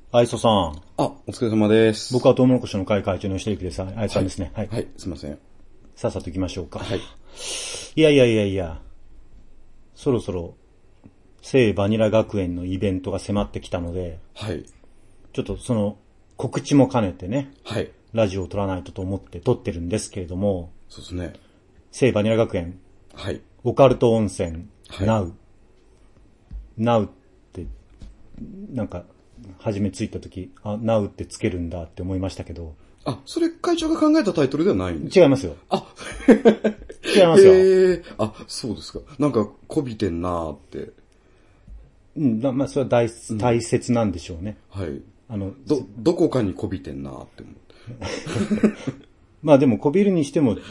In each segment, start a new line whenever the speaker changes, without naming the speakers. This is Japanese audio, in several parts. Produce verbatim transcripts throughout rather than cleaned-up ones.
愛想さん。
あ、お疲れ様です。
僕はトウモロコシの会会長の吉田ゆきです。愛想さんですね。
はい。はい、はい、すいません。
さっさと行きましょうか。
はい。
いやいやいやいや、そろそろ、聖バニラ学園のイベントが迫ってきたので、
はい。
ちょっとその告知も兼ねてね、
はい。
ラジオを撮らないとと思って撮ってるんですけれども、
そうですね。
聖バニラ学園、
はい。
オカルト温泉、
はい、
ナウ。ナウって、なんか、初めついたとき、あ、ナウってつけるんだって思いましたけど。
あ、それ会長が考えたタイトルではないんですか？
違いますよ。
あ、
違いますよ。
へえ、あ、そうですか。なんか、こびてんなーって。
うん、まあ、それは大、大切なんでしょうね。
はい。
あの、
ど、どこかにこびてんなーって思って。
まあでも、こびるにしても、い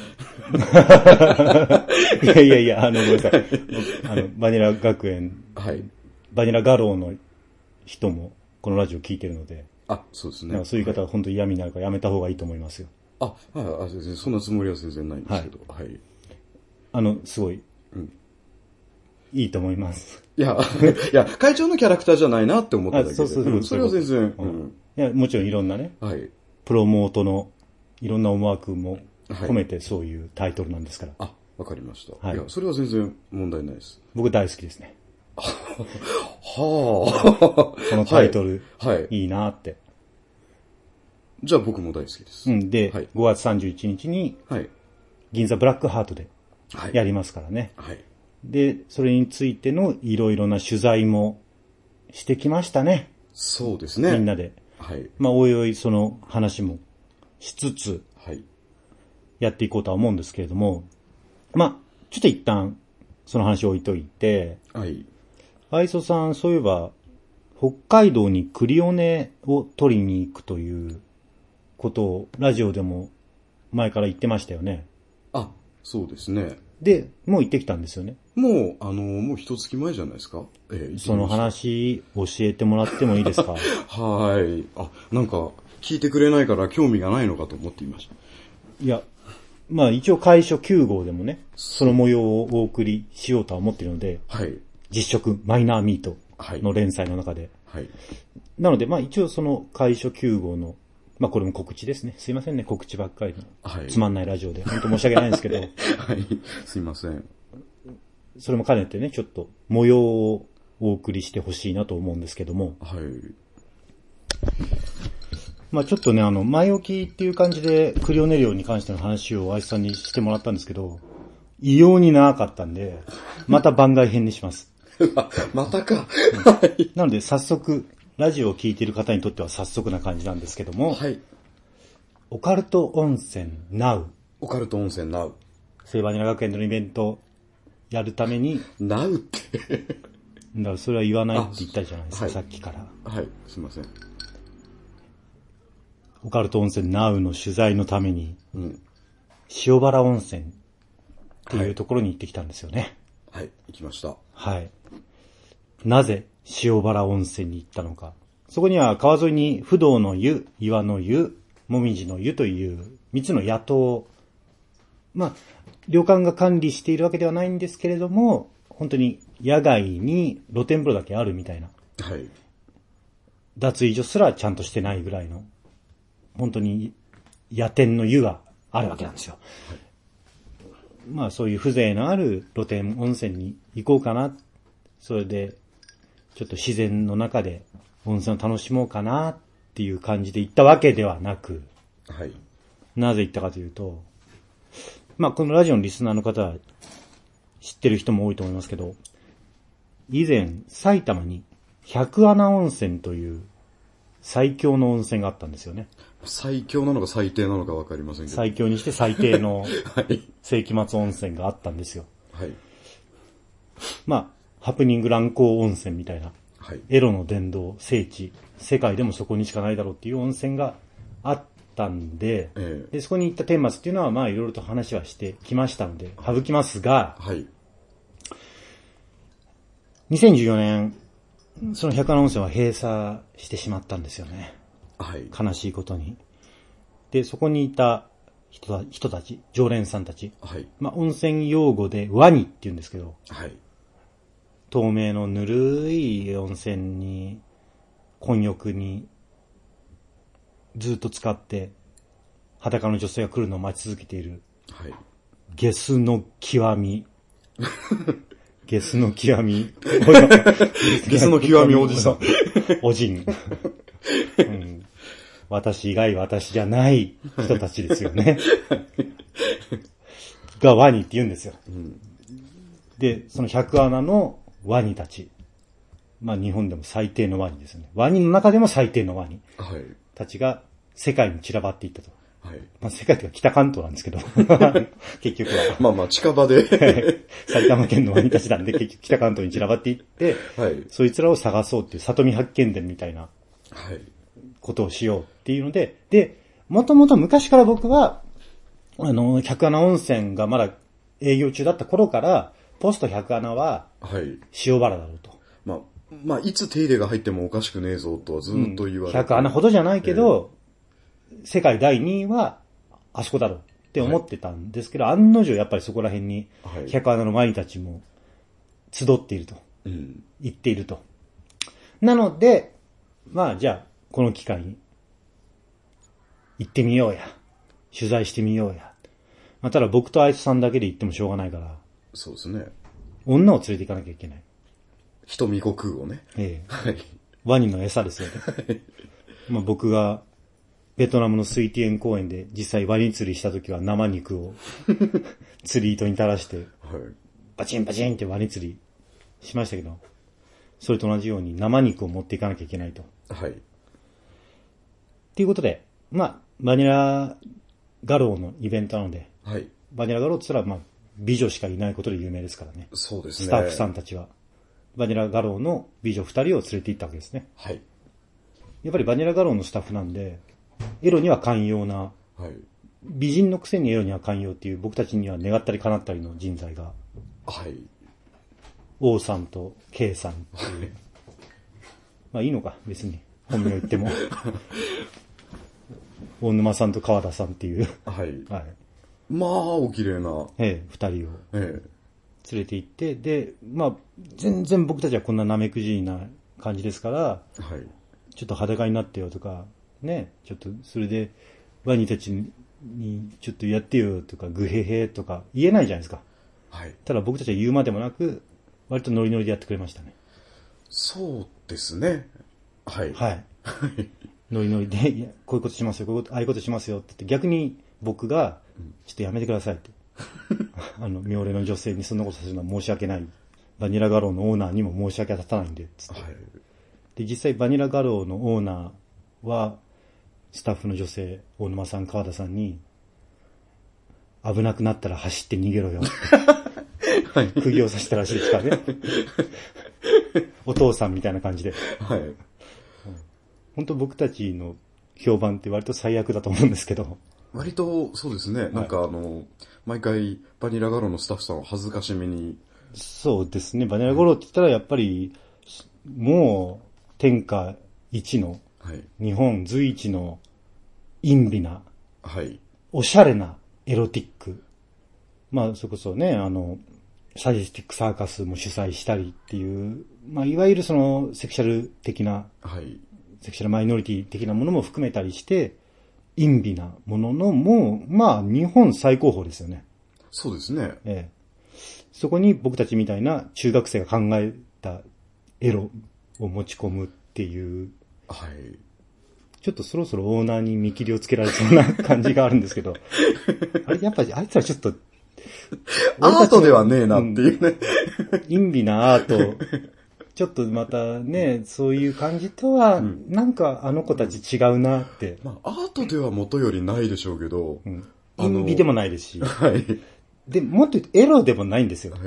やいやいや、あの、ごめんなさい。あの、バニラ学園、
はい。
バニラ画廊の人も、このラジオ聞いてるので、
あ、そうですね。
そういう方は本当に嫌味になるからやめた方がいいと思いますよ。
あ、はい、あ、全然、そんなつもりは全然ないんですけど、はい。はい、
あの、すごい、
うん、
いいと思います。
いや、いや、会長のキャラクターじゃないなって思っただけで。
そうそうそう、うん、
それは全然、
うん。いや、もちろんいろんなね、
はい。
プロモートのいろんな思惑も込めてそういうタイトルなんですから。
はい、あ、わかりました。
はい。
いや、それは全然問題ないです。
僕大好きですね。
はあ。
このタイトル、
はい、はい、
いいなって。
じゃあ僕も大好きです。
うん。で、はい、ごがつさんじゅういちにちに、銀座ブラックハートでやりますからね。
はい。
で、それについてのいろいろな取材もしてきましたね。
そうですね。
みんなで。
はい。
まあ、おいおいその話もしつつ、
はい。
やっていこうとは思うんですけれども、まあ、ちょっと一旦、その話を置いといて、
はい。
愛想さん、そういえば、北海道にクリオネを取りに行くということを、ラジオでも前から言ってましたよね。
あ、そうですね。
で、もう行ってきたんですよね。
もう、あの、もう一月前じゃないですか。
えー、その話、教えてもらってもいいですか？
はい。あ、なんか、聞いてくれないから興味がないのかと思っていました。
いや、まあ一応会所きゅう号でもね、その模様をお送りしようとは思っているので、
はい。
実食マイナーミートの連載の中で。
はい。はい、
なので、まあ一応その会所きゅう号の、まあこれも告知ですね。すいませんね、告知ばっかりの。はい。つまんないラジオで。本当申し訳ないんですけど。はい。
すいません。
それも兼ねてね、ちょっと模様をお送りしてほしいなと思うんですけども。
はい。
まあちょっとね、あの、前置きっていう感じで、クリオネ漁に関しての話を愛さんにしてもらったんですけど、異様に長かったんで、また番外編にします。
またか。
うん、なので早速、ラジオを聞いている方にとっては早速な感じなんですけども、
はい。
オカルト温泉ナウ。
オカルト温泉ナウ。
聖バニラ学園のイベントやるために、
ナウって。
だからそれは言わないって言ったじゃないですか、はい、さっきから。
はい、すいません。
オカルト温泉ナウの取材のために、
うん、
塩原温泉っていうところに行ってきたんですよね。
はい、はい、行きました。
はい。なぜ塩原温泉に行ったのか。そこには川沿いに不動の湯、岩の湯、もみじの湯という三つの野党、まあ、旅館が管理しているわけではないんですけれども、本当に野外に露天風呂だけあるみたいな。
はい。
脱衣所すらちゃんとしてないぐらいの、本当に野天の湯があるわけなんですよ。はい、まあそういう風情のある露天温泉に行こうかな。それで、ちょっと自然の中で温泉を楽しもうかなっていう感じで行ったわけではなく、
はい。
なぜ行ったかというと、まあこのラジオのリスナーの方は知ってる人も多いと思いますけど、以前埼玉に百穴温泉という最強の温泉があったんですよね。
最強なのか最低なのか分かりませんけど。
最強にして最低の世紀末温泉があったんですよ。はい。まあ、ハプニング乱行温泉みたいな、はい、エロの殿堂、聖地、世界でもそこにしかないだろうっていう温泉があったんで、ええ、でそこに行った顛末っていうのはまあいろいろと話はしてきましたので、省きますが、はい、にせんじゅうよねん、その百穴温泉は閉鎖してしまったんですよね。はい、悲しいことに。で、そこにいた人た、人たち、常連さんたち、はい、まあ温泉用語でワニって言うんですけど、はい、透明のぬるい温泉に、混浴にずっと使って、裸の女性が来るのを待ち続けている。
はい。
ゲスの極み。ゲスの極み。
ゲスの極みおじさん。
おじん、うん。私以外私じゃない人たちですよね。がワニって言うんですよ。うん、で、その百穴のワニたち。まあ日本でも最低のワニですよね。ワニの中でも最低のワニ。はい。たちが世界に散らばっていったと。はい。まあ世界というか北関東なんですけど。結局は。
まあまあ近場で。
埼玉県のワニたちなんで結局北関東に散らばっていって、はい。そいつらを探そうっていう里見八犬伝みたいな。はい。ことをしようっていうので、で、もともと昔から僕は、あの、百穴温泉がまだ営業中だった頃から、ポスト百穴は、はい。塩原だろうと。
まあ、まあ、いつ手入れが入ってもおかしくねえぞとはずっと言われて、うん、
百穴ほどじゃないけど、えー、世界だいにいは、あそこだろうって思ってたんですけど、はい、案の定やっぱりそこら辺に、百穴のワニたちも集っていると。うん。言っていると。なので、まあじゃあ、この機会に、行ってみようや。取材してみようや。まあ、ただ僕とあいつさんだけで行ってもしょうがないから。
そうですね。
女を連れて行かなきゃいけない。
人見悟空をね。
ええ。はい。ワニの餌ですよね。はい。まあ僕が、ベトナムの水天園公園で実際ワニ釣りした時は生肉を釣り糸に垂らして、はい。バチンバチンってワニ釣りしましたけど、それと同じように生肉を持っていかなきゃいけないと。はい。ということで、まあ、バニラガローのイベントなので、はい。バニラガローって言ったら、まあ、美女しかいないことで有名ですからね。
そうですね。
スタッフさんたちは。バニラガローの美女二人を連れて行ったわけですね。はい。やっぱりバニラガローのスタッフなんで、エロには寛容な、はい。美人のくせにエロには寛容っていう僕たちには願ったり叶ったりの人材が、はい。王さんと K さんっていう。はい、まあいいのか、別に。本名言っても。大沼さんと川田さんっていう。はい。はい。
まあ、お綺麗な。
ええ、二人を。ええ。連れて行って、で、まあ、全然僕たちはこんなナメクジな感じですから、はい。ちょっと裸になってよとか、ね、ちょっと、それで、ワニたちに、ちょっとやってよとか、グヘヘとか言えないじゃないですか。はい。ただ僕たちは言うまでもなく、割とノリノリでやってくれましたね。
そうですね。はい。
はい。ノリノリで、いや、こういうことしますよ、こういうこと、ああいうことしますよって言って、逆に僕が、ちょっとやめてくださいって。あの、妙齢の女性にそんなことさせるのは申し訳ない。バニラガローのオーナーにも申し訳立たないんで、つって。はい。で、実際バニラガローのオーナーは、スタッフの女性、大沼さん、川田さんに、危なくなったら走って逃げろよって。はい。釘を刺したらしいですからね。お父さんみたいな感じで。はい。本当僕たちの評判って割と最悪だと思うんですけど。
割とそうですね。はい、なんかあの、毎回バニラガローのスタッフさんを恥ずかしめに。
そうですね。バニラガローって言ったらやっぱり、もう天下一の、はい、日本随一の陰微な、はい、おしゃれなエロティック。まあそれこそね、あの、サジェスティックサーカスも主催したりっていう、まあいわゆるそのセクシャル的な、はい、セクシャルマイノリティ的なものも含めたりして、陰微なものの、もう、まあ、日本最高峰ですよね。
そうですね。
ええ。そこに僕たちみたいな中学生が考えたエロを持ち込むっていう。はい。ちょっとそろそろオーナーに見切りをつけられそうな感じがあるんですけど。あれ、やっぱり、あいつらちょっと、
アートではねえなっていうね。
陰微なアート。ちょっとまたね、そういう感じとは、うん、なんかあの子たち違うなって。
まあ、アートでは元よりないでしょうけど。
うん。陰微でもないですし。はい。で、もっと言うとエロでもないんですよ。はい。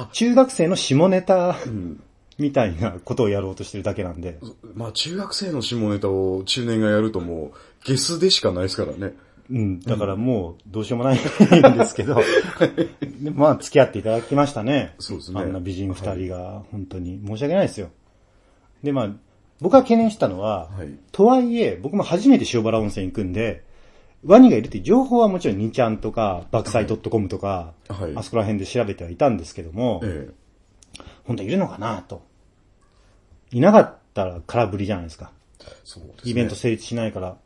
中学生の下ネタ、うん、みたいなことをやろうとしてるだけなんで。
まあ、中学生の下ネタを中年がやるともう、ゲスでしかないですからね。
うん。だからもう、どうしようもないんですけど、でまあ、付き合っていただきましたね。
そうですね。
あんな美人二人が、本当に申し訳ないですよ。で、まあ、僕が懸念したのは、はい、とはいえ、僕も初めて塩原温泉行くんで、ワニがいるっていう情報はもちろんにちゃんとか、爆災 .com とか、はい、あそこら辺で調べてはいたんですけども、ええ、本当にいるのかなと。いなかったら空振りじゃないですか。そうですね。イベント成立しないから。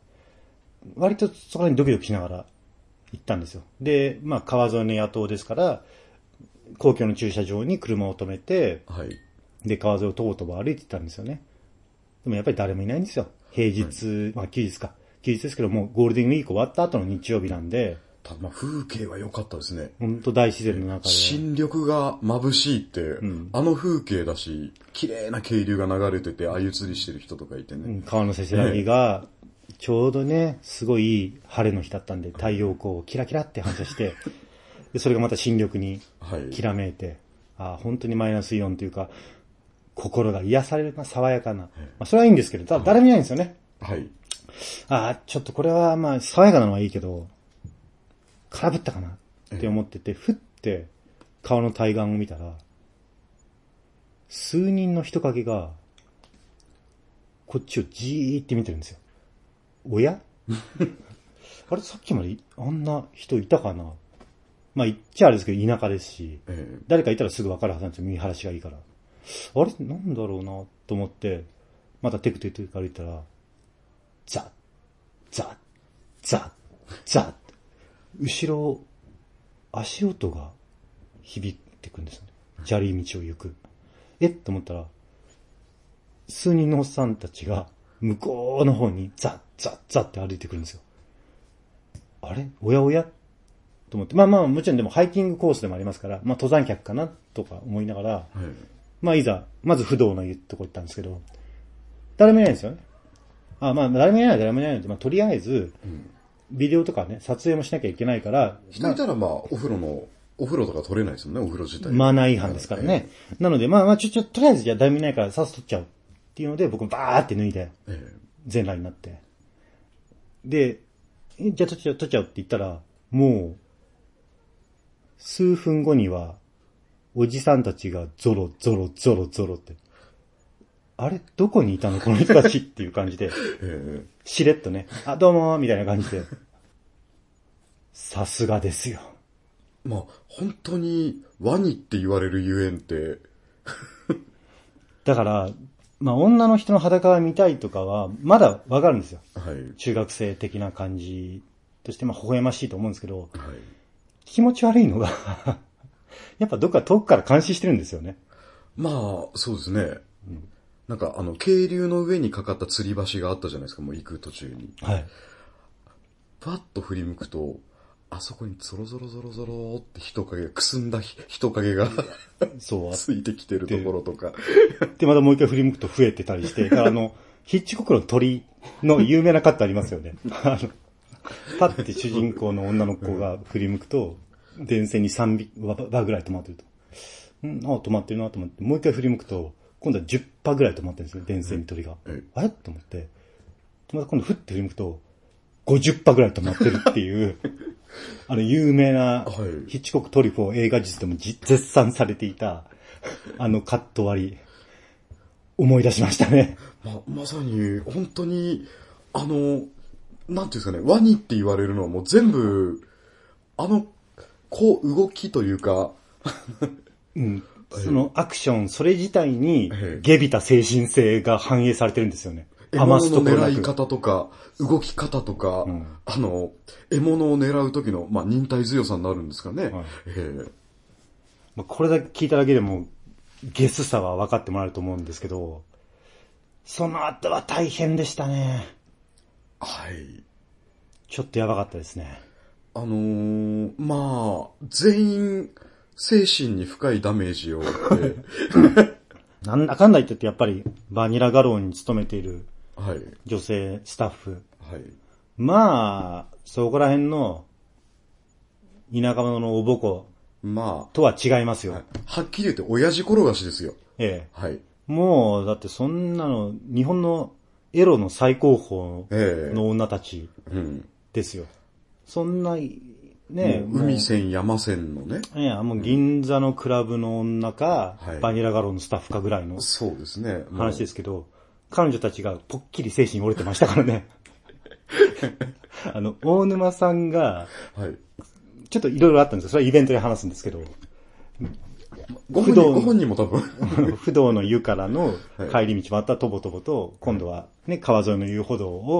割とそこにドキドキしながら行ったんですよ。で、まあ川沿いの野党ですから、公共の駐車場に車を止めて、
はい。
で、川沿いをとぼとぼ歩いてたんですよね。でもやっぱり誰もいないんですよ。平日、はい、まあ休日か。休日ですけども、ゴールデンウィーク終わった後の日曜日なんで、
ただまあ風景は良かったですね。
本当大自然の中で。
新緑が眩しいって、うん、あの風景だし、綺麗な渓流が流れてて、鮎釣りしてる人とかいてね。うん、
川のせせらぎが、ちょうどね、すごいいい晴れの日だったんで、太陽光をキラキラって反射して、でそれがまた新緑にきらめいて、はい、あ本当にマイナスイオンというか、心が癒されるな、爽やかな。はい、まあ、それはいいんですけど、ただ誰もいないんですよね。
はい。
あちょっとこれはまあ、爽やかなのはいいけど、空振ったかなって思ってて、ふって川の対岸を見たら、数人の人影が、こっちをじーって見てるんですよ。おやあれさっきまであんな人いたかな。まあ言っちゃあれですけど田舎ですし、ええ、誰かいたらすぐ分かるはずなんですよ。見晴らしがいいから。あれなんだろうなと思って、またテクテクテク歩いたら、ザッ、ザッ、ザッ、ザッ、後ろ、足音が響いてくるんですよね。砂利道を行く。えっと思ったら、数人のおっさんたちが向こうの方にザッザッザッって歩いてくるんですよ。あれおやおやと思って。まあまあもちろんでもハイキングコースでもありますから、まあ登山客かなとか思いながら、はい、まあいざ、まず不動のとこ行ったんですけど、誰もいないんですよね。あまあ誰もいない誰もいないので、まあとりあえず、うんビデオとかね、撮影もしなきゃいけないから。
人いたらまあ、お風呂の、お風呂とか撮れないですもんね、お風呂自体。
マナー違反ですからね。えー、なので、まあまあ、ちょ、ちょ、とりあえずじゃあ誰もいないからさっと撮っちゃうっていうので、僕バーって脱いで、全裸になって。で、じゃあ撮っちゃう、撮っちゃうって言ったら、もう、数分後には、おじさんたちがゾロゾロゾロゾロって。あれどこにいたのこの人たちっていう感じで、えー、しれっとね、あ、どうもーみたいな感じで、さすがですよ。
まあ、本当にワニって言われるゆえんって。
だから、まあ女の人の裸が見たいとかは、まだわかるんですよ。はい、中学生的な感じとして、まあ微笑ましいと思うんですけど、はい、気持ち悪いのが、やっぱどっか遠くから監視してるんですよね。
まあ、そうですね。うんなんかあの、渓流の上にかかった吊り橋があったじゃないですか、もう行く途中に。はい。パッと振り向くと、あそこにゾロゾロゾロゾロって人影が、くすんだ人影がそう、ついてきてるところとか。
で、またもう一回振り向くと増えてたりして、あの、ヒッチコックの鳥の有名なカットありますよね。あの、パッて主人公の女の子が振り向くと、電線にさんびき羽ぐらい止まってると。うん、あ、止まってるなと思って、もう一回振り向くと、今度はじゅっぱぐらい止まってるんですよ、電線に鳥が。うん、あれと思って、また今度ふって振り向くと、ごじゅっぱぐらい止まってるっていう、あの有名なヒッチコックトリフォー映画術でも絶賛されていた、あのカット割り、思い出しましたね。
ま、まさに、本当に、あの、なんていうんですかね、ワニって言われるのはもう全部、あの、こう動きというか、
うんそのアクション、それ自体に、下びた精神性が反映されてるんですよね。
獲物の狙い方とか、動き方とか、うん、あの、獲物を狙う時の、まあ、忍耐強さになるんですかね。はいえ
まあ、これだけ聞いただけでも、ゲスさは分かってもらえると思うんですけど、その後は大変でしたね。はい。ちょっとやばかったですね。
あのー、まあ、全員、精神に深いダメージを負って。
なんだかんだ言っててやっぱりバニラガローに勤めている女性スタッフ。はい、まあ、そこら辺の田舎者のおぼこ。まあ。とは違いますよ。
はい、はっきり言って親父転がしですよ。ええ。
はい。もう、だってそんなの、日本のエロの最高峰の女たちですよ。ええうん、そんな、ね
え、海線山線のね。
いや、もう銀座のクラブの女か、うん、バニラガローのスタッフかぐらいのそうですね。話ですけど、彼女たちがぽっきり精神折れてましたからね。あの、大沼さんが、はい、ちょっといろいろあったんですよ。それはイベントで話すんですけど、
ご本人、ご本人も多分。
不動の湯からの帰り道またとぼとぼと、今度はね、川沿いの遊歩道を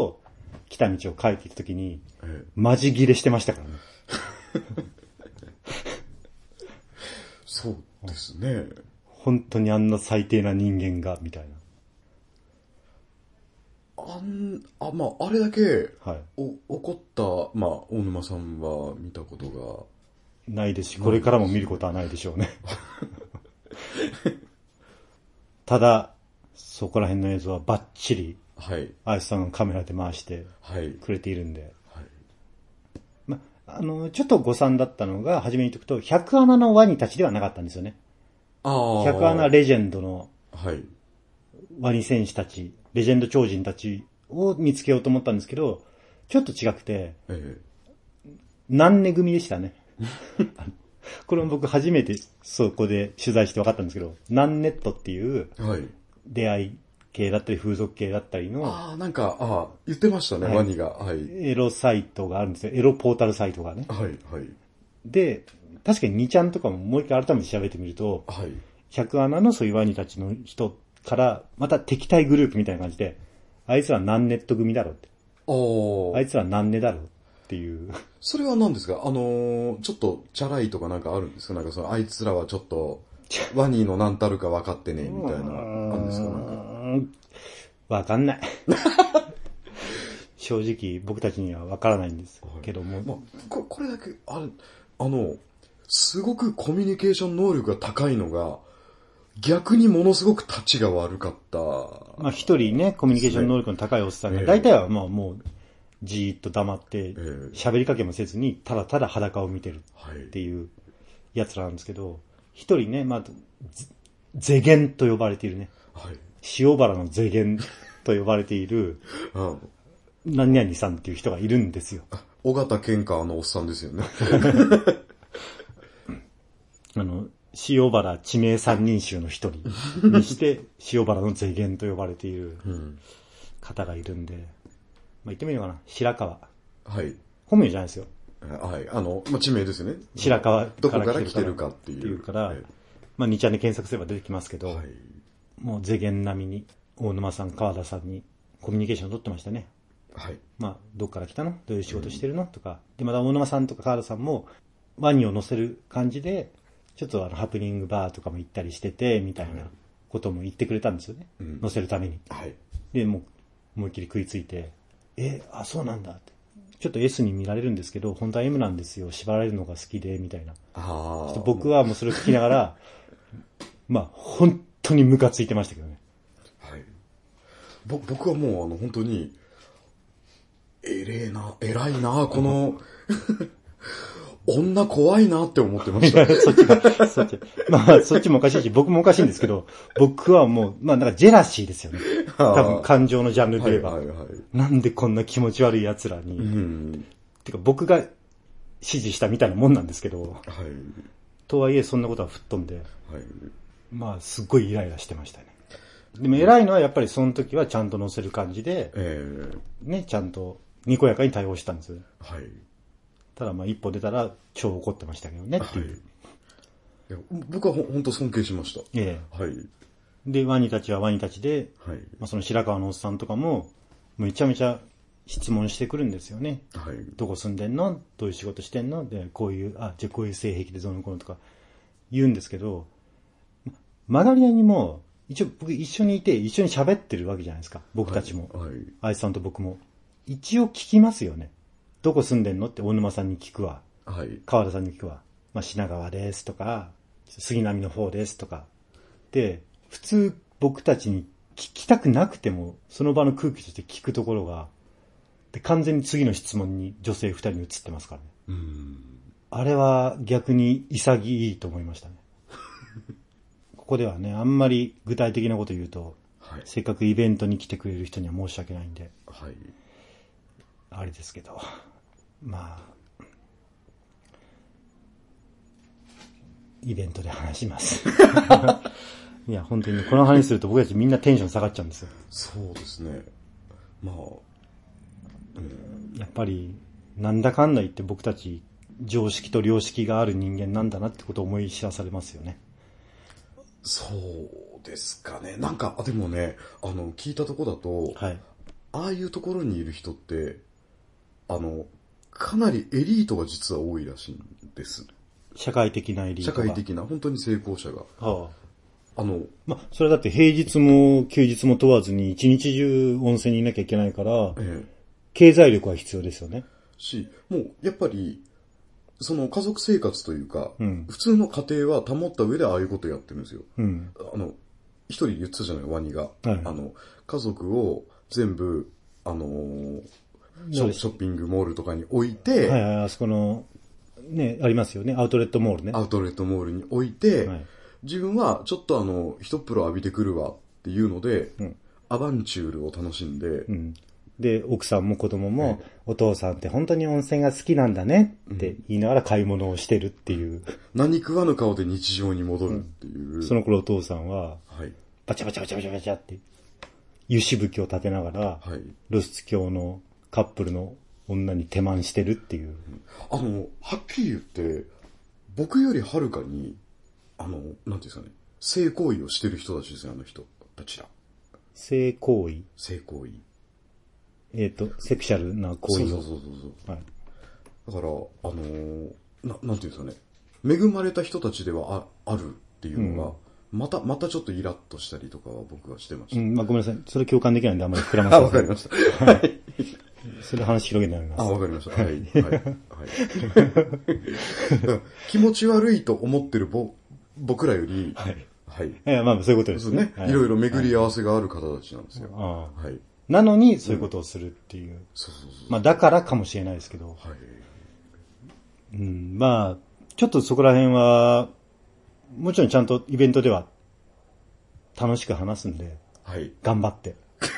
来た道を帰っていた時に、
ええ、
マジギレしてましたからね。
そうですね。
本当にあんな最低な人間が、みたい
な。あん、あ、まあ、あれだけ、はい、お怒った、まあ、大沼さんは見たことが、
ないですし、これからも見ることはないでしょうね。ただ、そこら辺の映像はバッチリ、はい。アイスさんがカメラで回してくれているんで。はい。ま、あの、ちょっと誤算だったのが、初めに言っとくと、百穴のワニたちではなかったんですよね。ああ。百穴レジェンドの、はい。ワニ戦士たち、レジェンド超人たちを見つけようと思ったんですけど、ちょっと違くて、ええ、何年組でしたね。これも僕初めてそこで取材して分かったんですけど、ナンネットっていう出会い系だったり風俗系だったりの、
ああ、なんか、ああ、言ってましたね、はい、ワニが、はい。
エロサイトがあるんですよ。エロポータルサイトがね。
はい、はい。
で、確かににちゃんとかももう一回改めて調べてみると、はい。百穴のそういうワニたちの人から、また敵対グループみたいな感じで、あいつはナンネット組だろって。おー。あいつはナンネだろっていう。
それは何ですか？あのー、ちょっとチャラいとかなんかあるんですか？なんかそのあいつらはちょっとワニの何たるか分かってねみたいな、あるんですか？なんか
分かんない。正直僕たちには分からないんですけども、はい、まあ、
こ, これだけある、あのすごくコミュニケーション能力が高いのが逆にものすごく立ちが悪かった。
まあ一人ねコミュニケーション能力の高いおっさんが、大体はまあもうじーっと黙って喋りかけもせずにただただ裸を見てるっていうやつらなんですけど、一人ね、まあゼゲンと呼ばれているね、はい、塩原のゼゲンと呼ばれている何々さんっていう人がいるんですよ。
尾形健川のおっさんですよね。
あの塩原地名三人衆の一人にして塩原のゼゲンと呼ばれている方がいるんで、まあ、言ってみようかな。白川。はい。本名じゃないですよ。
はい。あの、まあ、地名ですよね。
白川
どこから来てるかっていう。っていう
から、はい、まあ、にちゃんで検索すれば出てきますけど、はい、もう、ゼゲン並みに、大沼さん、川田さんにコミュニケーションを取ってましたね。はい。まあ、どっから来たの？どういう仕事してるの？とか。で、また大沼さんとか川田さんも、ワニを乗せる感じで、ちょっとあの、ハプニングバーとかも行ったりしてて、みたいなことも言ってくれたんですよね。うん、乗せるために。はい。で、もう、思いっきり食いついて、え、あ、そうなんだって。ちょっと S に見られるんですけど、本当は M なんですよ。縛られるのが好きで、みたいな。あ僕はもうそれを聞きながら、まあ、本当にムカついてましたけどね。はい。
ぼ僕はもう、あの、本当に、えれえな、偉いな、この、女怖いなって思ってました。
そっちが、そっち。まあ、そっちもおかしいし、僕もおかしいんですけど、僕はもう、まあ、なんかジェラシーですよね。多分、感情のジャンルで言えば。はいはいはい、なんでこんな気持ち悪い奴らに。うん、てか、僕が指示したみたいなもんなんですけど。はい、とはいえ、そんなことは吹っ飛んで。はい、まあ、すっごいイライラしてましたね。でも、偉いのはやっぱりその時はちゃんと乗せる感じで、えー、ね、ちゃんと、にこやかに対応したんですよ。はい。ただまあ一歩出たら超怒ってましたけどねっていう。はい、
いや僕はほ本当尊敬しました。ええ。はい。
で、ワニたちはワニたちで、はい、まあその白川のおっさんとかも、めちゃめちゃ質問してくるんですよね。はい。どこ住んでんの？どういう仕事してんの？で、こういう、あ、じゃあこういう性癖でどうのこうのとか言うんですけど、曲がり屋にも、一応僕一緒にいて一緒に喋ってるわけじゃないですか。僕たちも。はい。あいつさんと僕も。一応聞きますよね。どこ住んでんのって大沼さんに聞くわ。はい。川田さんに聞くわ。まあ、品川ですとか、杉並の方ですとか。で、普通僕たちに聞きたくなくても、その場の空気として聞くところが、で、完全に次の質問に女性二人に移ってますからね。うん。あれは逆に潔いと思いましたね。ここではね、あんまり具体的なこと言うと、はい、せっかくイベントに来てくれる人には申し訳ないんで。はい。あれですけど。まあ、イベントで話します。いや、本当に、ね、この話すると僕たちみんなテンション下がっちゃうんですよ。
そうですね。まあ、
うん、やっぱり、なんだかんだ言って僕たち常識と良識がある人間なんだなってことを思い知らされますよね。
そうですかね。なんか、でもね、あの、聞いたとこだと、はい、 ああいうところにいる人って、あの、かなりエリートが実は多いらしいんです。
社会的なエリートが。
社会的な、本当に成功者が。はあ、あの、
まあ、それだって平日も休日も問わずに一日中温泉にいなきゃいけないから、ええ、経済力は必要ですよね。
し、もうやっぱり、その家族生活というか、うん、普通の家庭は保った上でああいうことやってるんですよ。うん、あの、一人言ってたじゃない、ワニが。はい、あの、家族を全部、あのー、ショ、ショッピングモールとかに置いて、
はいはい、あそこの、ね、ありますよね、アウトレットモールね。
アウトレットモールに置いて、はい、自分はちょっとあの、一風呂浴びてくるわっていうので、うん、アバンチュールを楽しんで、うん、
で、奥さんも子供も、はい、お父さんって本当に温泉が好きなんだねって言いながら買い物をしてるっていう。うん、
何食わぬ顔で日常に戻るっていう。
うん、その頃お父さんは、はい、バチャバチャバチャバチャバチャって、湯しぶきを立てながら、はい、露出狂のカップルの女に手満してるっていう。
あの、はっきり言って、僕よりはるかに、あの、なんていうんですかね、性行為をしてる人たちですね、あの人たちら。
性行為
性行為。
えっ、ー、と、セクシャルな行為を。
そうそうそうそう。はい。だから、あのー、な、なんていうんですかね、恵まれた人たちでは あ, あるっていうのが、うんまた、またちょっとイラッとしたりとかは僕はしてました。
うん、まあごめんなさい。それ共感できないんであんまり膨らませない。
あ、わかりました。はい。
それ話広げないます。
あ、わかりました。はい。はい。はい、気持ち悪いと思ってるぼ僕らより、はい。はい。い
や、まあそういうことですね。
ね、はい。いろいろ巡り合わせがある方たちなんですよ。
はい、はい。なのに、そういうことをするっていう。うん、そうそうそう。まあだからかもしれないですけど。はい。うん、まあ、ちょっとそこら辺は、もちろんちゃんとイベントでは楽しく話すんで、はい、頑張って。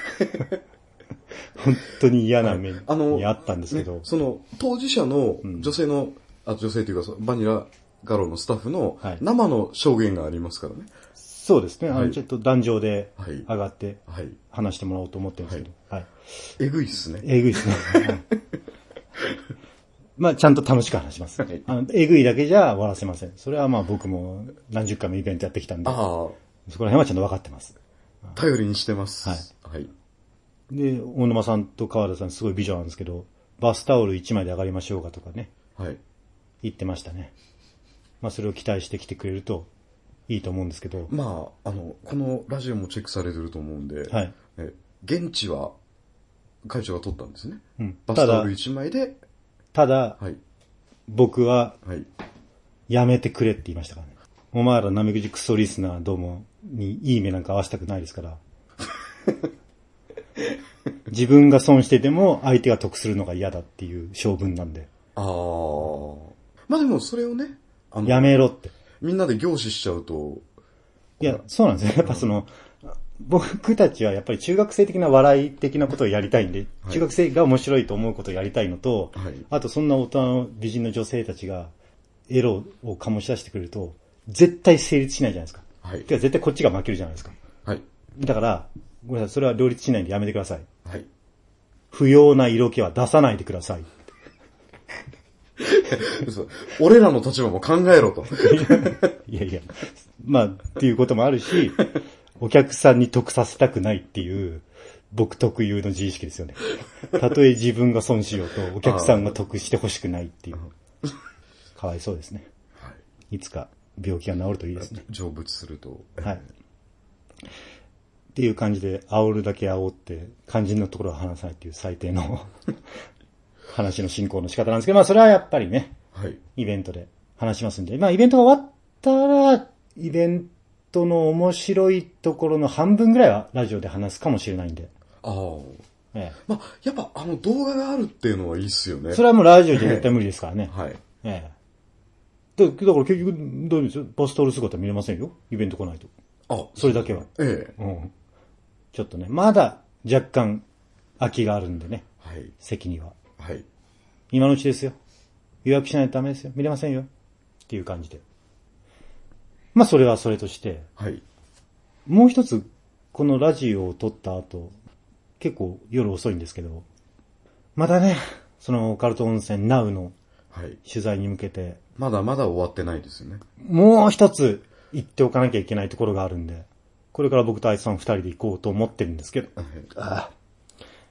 本当に嫌な目にあったんですけど。
はいね、その当事者の女性の、うん、あ女性というかバニラガローのスタッフの生の証言がありますからね。はい、
そうですね。あのちょっと壇上で上がって話してもらおうと思ってるんですけど。はい。はい、
えぐいっすね。
えぐいっすね。はいまあ、ちゃんと楽しく話します。あの、えぐいだけじゃ終わらせません。それはまあ僕も何十回もイベントやってきたんで、あそこら辺はちゃんと分かってます。
頼りにしてます。
はい。はい。で、大沼さんと川田さんすごい美女なんですけど、バスタオル一枚で上がりましょうかとかね。はい。言ってましたね。まあそれを期待してきてくれるといいと思うんですけど。
まあ、あの、このラジオもチェックされてると思うんで、はい。え現地は会長が取ったんですね。うん。バスタオル一枚で、
ただ、はい、僕は、やめてくれって言いましたからね。お前らナメクジクソリスナーどうもにいい目なんか合わせたくないですから。自分が損してでも相手が得するのが嫌だっていう性分なんで。
ああ。まあでもそれをね、
あのやめろって。
みんなで凝視しちゃうと。
いや、そうなんですよ。やっぱその、僕たちはやっぱり中学生的な笑い的なことをやりたいんで、はい、中学生が面白いと思うことをやりたいのと、はい、あとそんな大人の美人の女性たちがエロを醸し出してくれると、絶対成立しないじゃないですか。はい。てか絶対こっちが負けるじゃないですか。はい。だから、ごめんなさい、それは両立しないんでやめてください。はい。不要な色気は出さないでください。
俺らの立場も考えろと。
いやいや、まあ、っていうこともあるし、お客さんに得させたくないっていう、僕特有の自意識ですよね。たとえ自分が損しようと、お客さんが得してほしくないっていう。かわいそうですね。はい。いつか病気が治るといいですね。
成仏すると。
はい。っていう感じで、煽るだけ煽って、肝心のところは話さないっていう最低の話の進行の仕方なんですけど、まあそれはやっぱりね、はい、イベントで話しますんで、まあイベントが終わったら、イベントの面白いところの半分ぐらいはラジオで話すかもしれないんで。ああ。
ええ。まあ、やっぱあの動画があるっていうのはいいっすよね。
それはもうラジオじゃ絶対無理ですからね。はい。ええ。だから結局、どうですよ。バスタオル姿見れませんよ。イベント来ないと。あ、それだけは。ええ。うん。ちょっとね、まだ若干空きがあるんでね。はい。席には。はい。今のうちですよ。予約しないとダメですよ。見れませんよ。っていう感じで。まあそれはそれとして。はい。もう一つ、このラジオを撮った後、結構夜遅いんですけど、またね、そのオカルト温泉ナウの取材に向けて、はい、
まだまだ終わってないですよね。
もう一つ言っておかなきゃいけないところがあるんで、これから僕とあいつさん二人で行こうと思ってるんですけど、はい、あ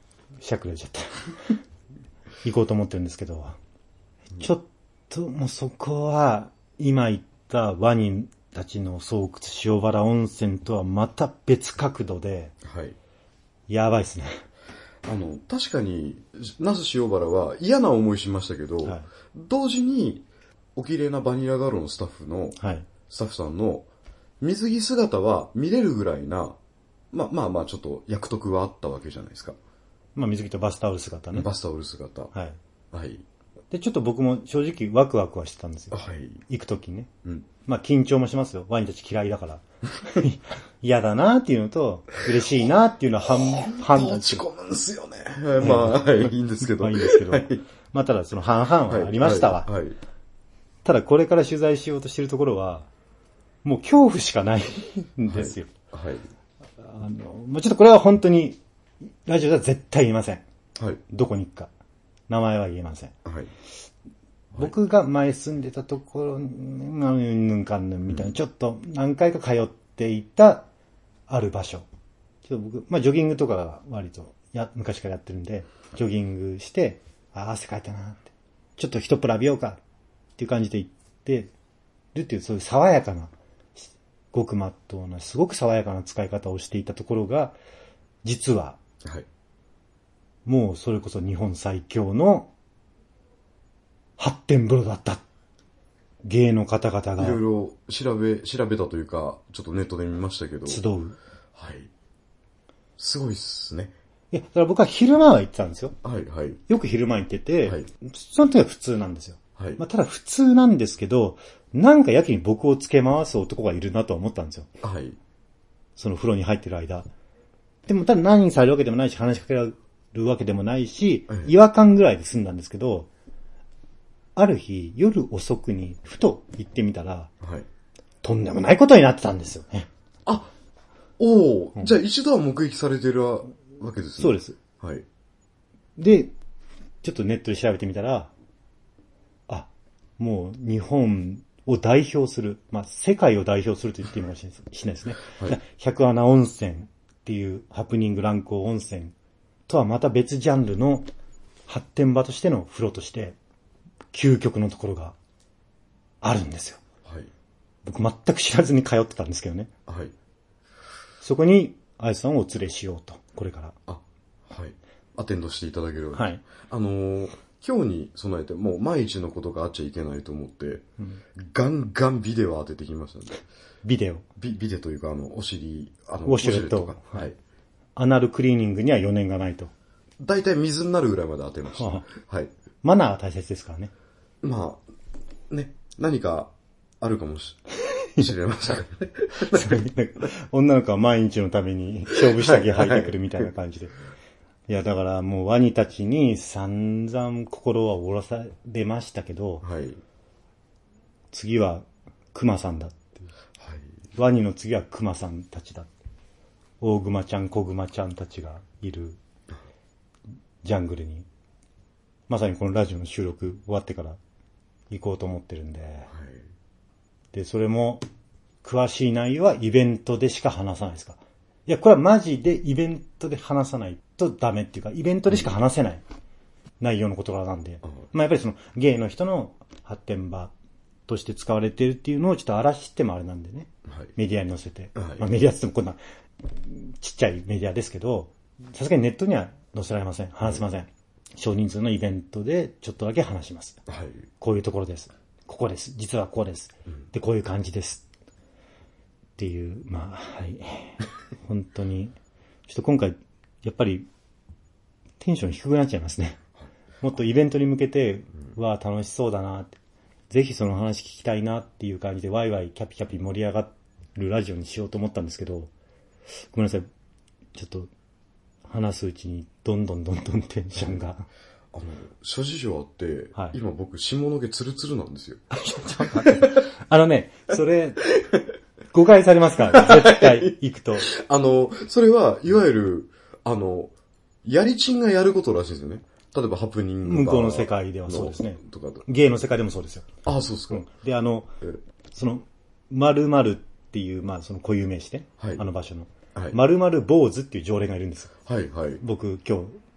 しゃくれちゃった。行こうと思ってるんですけど、ちょっともうそこは、今言ったワニたちの巣窟塩原温泉とはまた別角度で、
はい。
やばいですね。
あの、確かに、那須塩原は嫌な思いしましたけど、はい、同時に、お綺麗なバニラガールのスタッフの、はい、スタッフさんの水着姿は見れるぐらいな、まあまあまあちょっと役得はあったわけじゃないですか。
まあ水着とバスタオル姿ね。
バスタオル姿。
はい。
はい。
で、ちょっと僕も正直ワクワクはしてたんですよ。
はい。
行くときにね。
うん。
まあ緊張もしますよ。ワニたち嫌いだから。嫌だなっていうのと、嬉しいなっていうのは半、半
落ち込むんですよね。まあ、はい、いいんですけど。
まあいいんですけど。
はい、
まあただその半々はありましたわ。
はい。はいはい、
ただこれから取材しようとしてるところは、もう恐怖しかないんですよ。
はい。はい、
あの、もうちょっとこれは本当に、ラジオでは絶対言いません。
はい。
どこに行くか。名前は言えません。
はい。
僕が前住んでたところに、うんぬんかんぬんみたいな、ちょっと何回か通っていたある場所。ちょっと僕、まあジョギングとかが割とや、昔からやってるんで、ジョギングして、ああ、汗かいたなって。ちょっと一プラビようかっていう感じで行ってるっていう、そういう爽やかな、ごくまっとうな、すごく爽やかな使い方をしていたところが、実は、
はい、
もうそれこそ日本最強の発展風呂だった。芸の方々が。
いろいろ調べ、調べたというか、ちょっとネットで見ましたけど。
集う。
はい。すごいっすね。
いや、だから僕は昼間は行ってたんですよ。
はいはい。
よく昼間行ってて、
はい、
その時は普通なんですよ。
はい。
まあ、ただ普通なんですけど、なんかやけに僕をつけ回す男がいるなとは思ったんですよ。
はい。
その風呂に入ってる間。でもただ何されるわけでもないし、話しかけられるわけでもないし、はい、違和感ぐらいで済んだんですけど、ある日、夜遅くに、ふと行ってみたら、
はい、
とんでもないことになってたんですよね。
あ、おお、うん、じゃあ一度は目撃されてるわけですね。
そうです。
はい。
で、ちょっとネットで調べてみたら、あ、もう日本を代表する、まあ世界を代表すると言っていいかもしれないですね。はい、百穴温泉っていうハプニング乱行温泉とはまた別ジャンルの発展場としての風呂として、究極のところがあるんですよ。
はい。
僕全く知らずに通ってたんですけどね。
はい。
そこに、あやさんをお連れしようと、これから。
あ、はい。アテンドしていただけるように。
はい。
あのー、今日に備えて、もう万一のことがあっちゃいけないと思って、うん、ガンガンビデオ当ててきましたね。
ビデオ
ビ、ビデというか、あの、お尻、あの、
ウォシュレットとか。
はい。
アナルクリーニングには余念がないと。
だいたい水になるぐらいまで当てました。はあ、はい。
マナーは大切ですからね。
まあ、ね、何かあるかもしれませんね。
女の子は毎日のために勝負下着履いてくるみたいな感じで。はいはい、いや、だからもうワニたちに散々心は折らされましたけど、
はい、
次はクマさんだって、はい。ワニの次はクマさんたちだ。大グマちゃん、小グマちゃんたちがいるジャングルに、まさにこのラジオの収録終わってから行こうと思ってるんで、はい、で、それも詳しい内容はイベントでしか話さないですか。いや、これはマジでイベントで話さないとダメっていうか、イベントでしか話せない内容の事柄なんで、うん、まあやっぱりそのゲイの人の発展場として使われてるっていうのをちょっと荒らしてもあれなんでね、はい、メディアに載せて、はい、まあメディアって言ってもこんなちっちゃいメディアですけど、さすがにネットには載せられません。話せません。はい、少人数のイベントでちょっとだけ話します。はい、こういうところです。ここです。実はこうです。うん、で、こういう感じです。っていう、まあ、はい。本当に、ちょっと今回、やっぱり、テンション低くなっちゃいますね。もっとイベントに向けて、うん、わあ、楽しそうだなって。ぜひその話聞きたいなっていう感じで、ワイワイキャピキャピ盛り上がるラジオにしようと思ったんですけど、ごめんなさい。ちょっと、話すうちに、どんどんどんどんテンションが。
あの、諸事情あって、はい、今僕、下の毛ツルツルなんですよ。
ちょっと待って。あのね、それ、誤解されますから、ね、絶対行くと。
あの、それは、いわゆる、あの、やりちんがやることらしいですよね。例えばハプニング
向こうの世界ではそうですね。とかゲイの世界でもそうですよ。
ああ、そうですか。うん、
で、あの、その、〇〇っていう、まあ、その固有名詞ね。はい、あの場所の。はい、〇〇坊主っていう常連がいるんですよ。
はいはい。
僕、今日、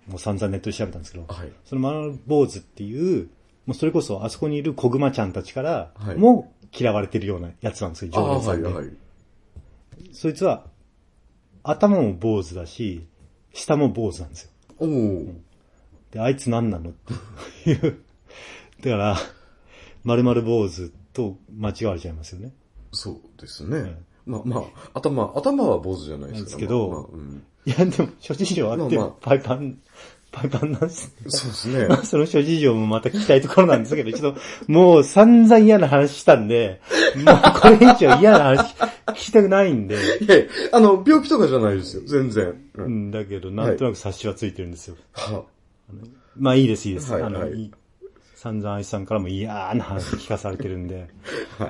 もう散々ネットで調べたんですけど、
はい、
その丸坊主っていう、もうそれこそあそこにいる小熊ちゃんたちから、
はい、
もう嫌われてるようなやつなんですよ、常連さんで。
はいはい、
そいつは、頭も坊主だし、下も坊主なんですよ。
おー。
で、あいつ何なのっていう。だから、丸々坊主と間違われちゃいますよね。
そうですね。うんまあまあ、頭、頭は坊主じゃないです
ですけど、
まあまあうん、
いやでも諸事情あって、まあまあ、パイパン、パイパンなんですね。
そうですね。
まあその諸事情もまた聞きたいところなんですけど、ちょっともう散々嫌な話したんで、もうこれ以上嫌な話聞きたくないんで。
いやあの、病気とかじゃないですよ、全然。
うん、だけど、なんとなく察しはついてるんですよ。
はい、
まあいいです、いいです。
はい、
あの、
はい、
散々愛さんからも嫌な話聞かされてるんで。
はい。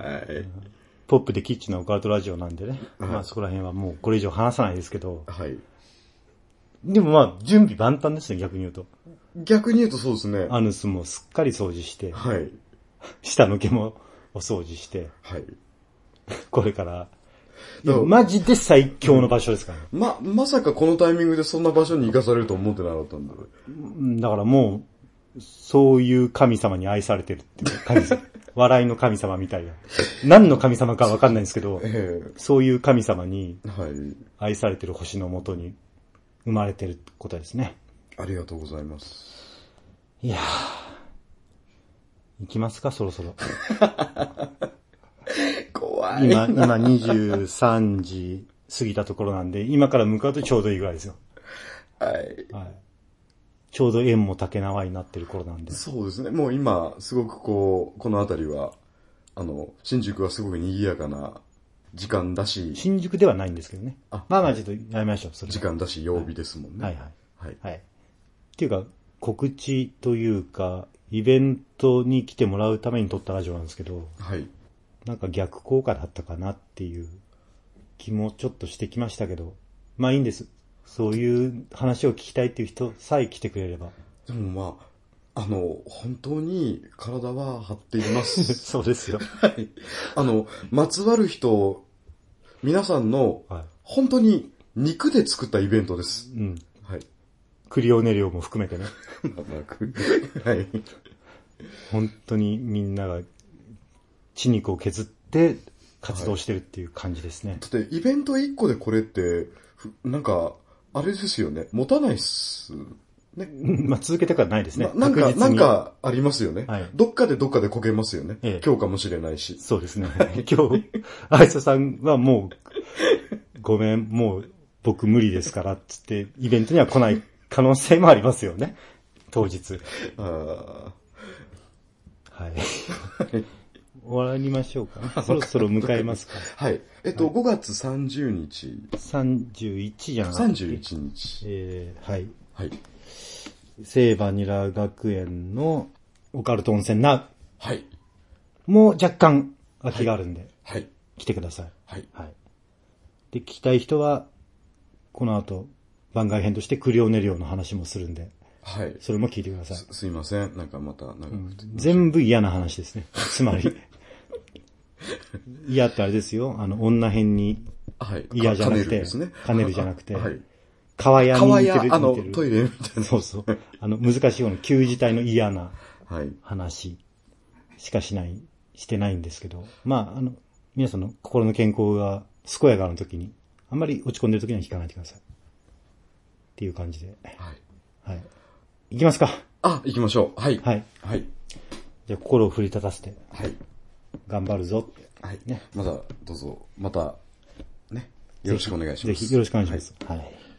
ポップでキッチンのオカルトラジオなんでね。
はい、
まあそこら辺はもうこれ以上話さないですけど。
はい。
でもまあ準備万端ですね、逆に言うと。
逆に言うとそうですね。
アヌスもすっかり掃除して。
はい。
下の毛もお掃除して。
はい。こ
れから。いやマジで最強の場所ですからね。
ま、まさかこのタイミングでそんな場所に行かされると思ってなかったんだ。
だからもう、そういう神様に愛されてるっていう神様。笑いの神様みたいな。何の神様かわかんないんですけど、えー、そういう神様に愛されてる星のもとに生まれてることですね。
ありがとうございます。
いやー、行きますか、そろそろ。
怖い。
今、今にじゅうさんじ過ぎたところなんで、今から向かうとちょうどいいぐらいですよ。
はい。はい、
ちょうど縁も竹縄になってる頃なんで。
そうですね。もう今、すごくこう、この辺りは、あの、新宿はすごく賑やかな時間だし。
新宿ではないんですけどね。あまあまあちょっとやめましょう、それ。
時間だし、曜日ですもんね。
はい、はい、はい。はい。はい。っていうか、告知というか、イベントに来てもらうために撮ったラジオなんですけど、はい。なんか逆効果だったかなっていう気もちょっとしてきましたけど、まあいいんです。そういう話を聞きたいっていう人さえ来てくれれば。
でもまあ、あの、本当に体は張っています。
そうですよ。
はい。あの、まつわる人、皆さんの、本当に肉で作ったイベントです。
うん。はい。クリオネ量も含めてね。はい。本当にみんなが血肉を削って活動してるっていう感じですね。
はい、だってイベントいっこでこれって、なんか、あれですよね。持たないっす。ね。
まあ続けてからないですね。
ななんか、なんかありますよね。はい。どっかでどっかでこけますよね。ええ、今日かもしれないし。
そうですね。今日、あいささんはもう、ごめん、もう僕無理ですから、つってイベントには来ない可能性もありますよね。当日。ああ。はい。終わりましょうか、ね。そろそろ迎えますか。
はい。えっと、はい、ごがつさんじゅうにち。
さんじゅういちじゃなくて。
さんじゅういちにち。
えー、はい。
はい。
聖バニラ学園のオカルト温泉な。
はい。
もう若干空きがあるんで。
はい。はい、
来てください。
はい。はい。
で、聞きたい人は、この後、番外編としてクリオネ量の話もするんで。はい。それも聞いてください。
す、すいません。なんかまた、なんか、うん、
全部嫌な話ですね。つまり。嫌ってあれですよ。あの、女編に嫌じゃなくて、はい、カネルじゃなくて、はい、川屋に似てる。
川屋、あの、トイレみたいな。
そうそう。あの、難しいような旧字体の嫌な話しかしない、してないんですけど、まあ、あの、皆さんの心の健康が健やかな時に、あんまり落ち込んでる時には聞かないでください。っていう感じで。はい。はい。行きますか。
あ、行きましょう。はい。
はい。
はい。
じゃあ、心を奮い立たせて。
はい。
頑張るぞって。
はい。ね。また、どうぞ、また、ね。よろしくお願いします。
ぜひ、よろしくお願いします。はい。はい